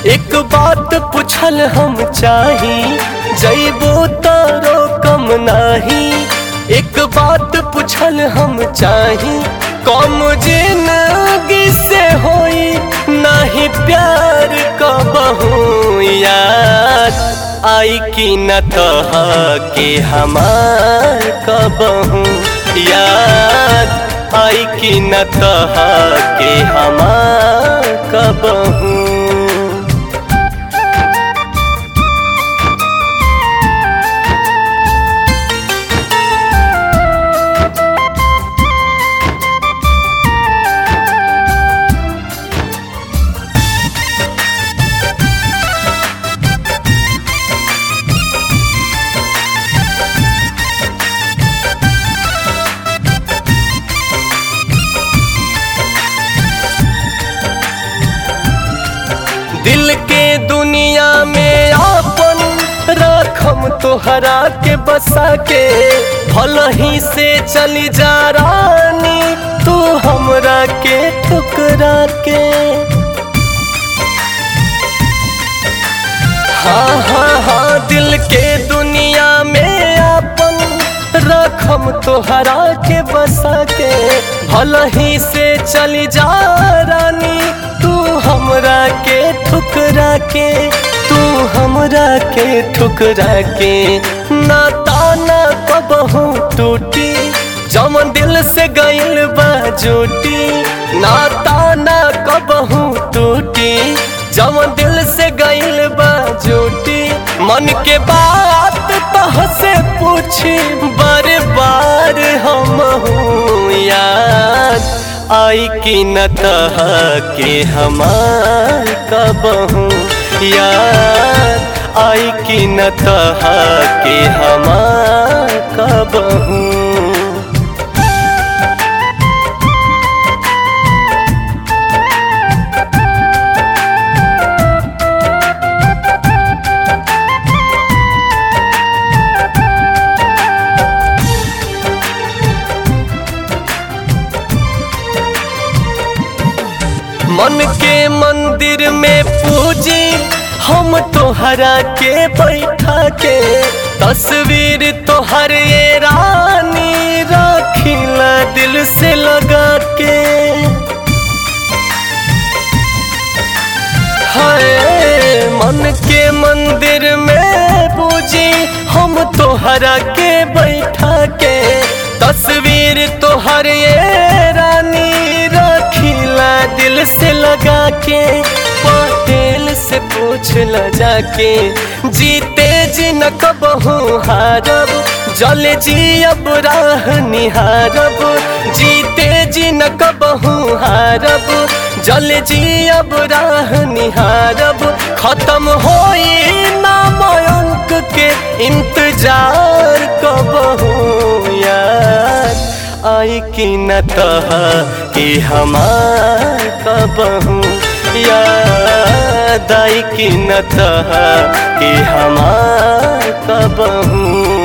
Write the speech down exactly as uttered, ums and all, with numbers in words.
एक बात पूछल हम चाही, जइबो तारो कम नाही। एक बात पूछल हम चाही, कम जिंदगी से होई नहीं प्यार कबहू याद आई कि न तह के हमार कबहू याद आई कि न तह के हमार कबहू। दिल के दुनिया में आपन रखम तोहरा के बसा के, भल ही से चली जा रानी तू हमरा के ठुकरा के। हाँ हाँ हाँ दिल के दुनिया में आपन रखम तोहरा के बसा के, भल ही से चली जा रानी तू हमरा के ठुकरा के, तू हमरा के ठुकरा के। नाता ना कबहू टूटी जमन दिल से गइल बा जुटी, नाता ना कबहू टूटी जमन दिल से गइल बा जुटी। मन के बात तह से पूछी बार बार हम याद आई कि न तह के हमार कबहू याद आई कि न तह के हमार कबहू। मन के मंदिर में पूजी हम तोहरा के बैठा के, तस्वीर तोहर ये रानी रखिला दिल से लगा के। हाय मन के मंदिर में पूजी हम तोहरा के बैठा के, तस्वीर तोहर ये रानी रखिला दिल से लगा के। पटेल से पूछ ल जाके, जीते जी न कबहू हारब, जले जी अब राह निहारब। जीते जी न कबहू हारब, जले जी अब राह निहारब। खत्म होई ना मयंक के इंतजार कबहू याद आई कि न तह के हमार कबहू याद आई कि न तह के हमार कबहू।